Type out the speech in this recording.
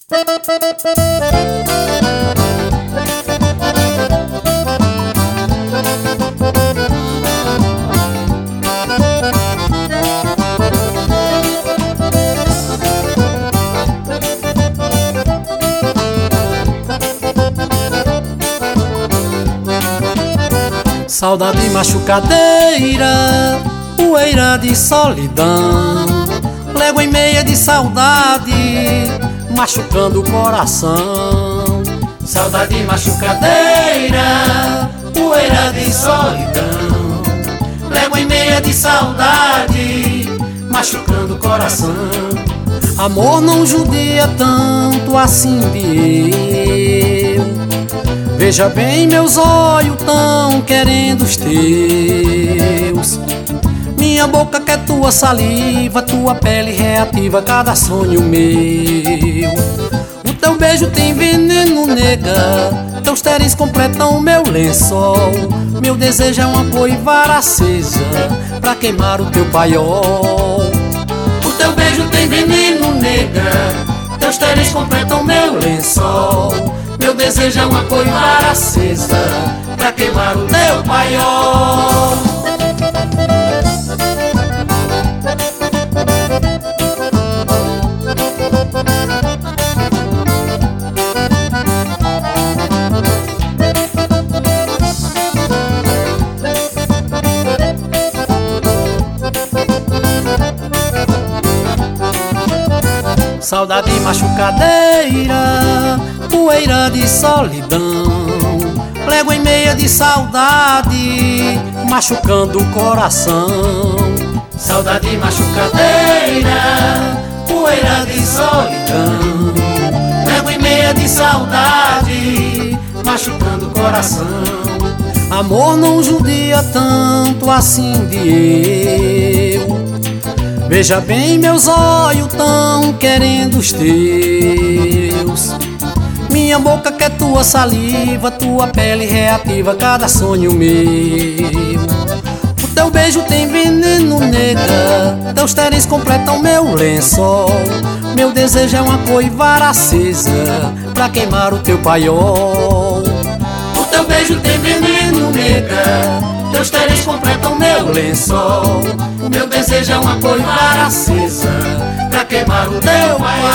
Saudade machucadeira, poeira de solidão, légua e meia de saudade, machucando o coração. Saudade machucadeira, poeira de solidão, légua e meia de saudade, machucando o coração. Amor não judia tanto assim de eu. Veja bem, meus olhos tão querendo os teus. Minha boca quer tua saliva, tua pele reativa cada sonho meu. O teu beijo tem veneno, nega, teus terens completam meu lençol. Meu desejo é uma coivara acesa pra queimar o teu paiol. O teu beijo tem veneno, nega, teus terens completam meu lençol. Meu desejo é uma coivara acesa pra queimar o teu paiol. Saudade machucadeira, poeira de solidão, légua e meia de saudade, machucando o coração. Saudade machucadeira, poeira de solidão, légua e meia de saudade, machucando o coração. Amor não judia tanto assim de eu. Veja bem, meus olhos tão querendo os teus. Minha boca quer tua saliva, tua pele reativa cada sonho meu. O teu beijo tem veneno, nega, teus terens completam meu lençol. Meu desejo é uma coivara acesa pra queimar o teu paiol. O teu beijo tem veneno, nega, teus terens completam meu lençol. O meu desejo é uma coivara acesa pra queimar o teu paiol.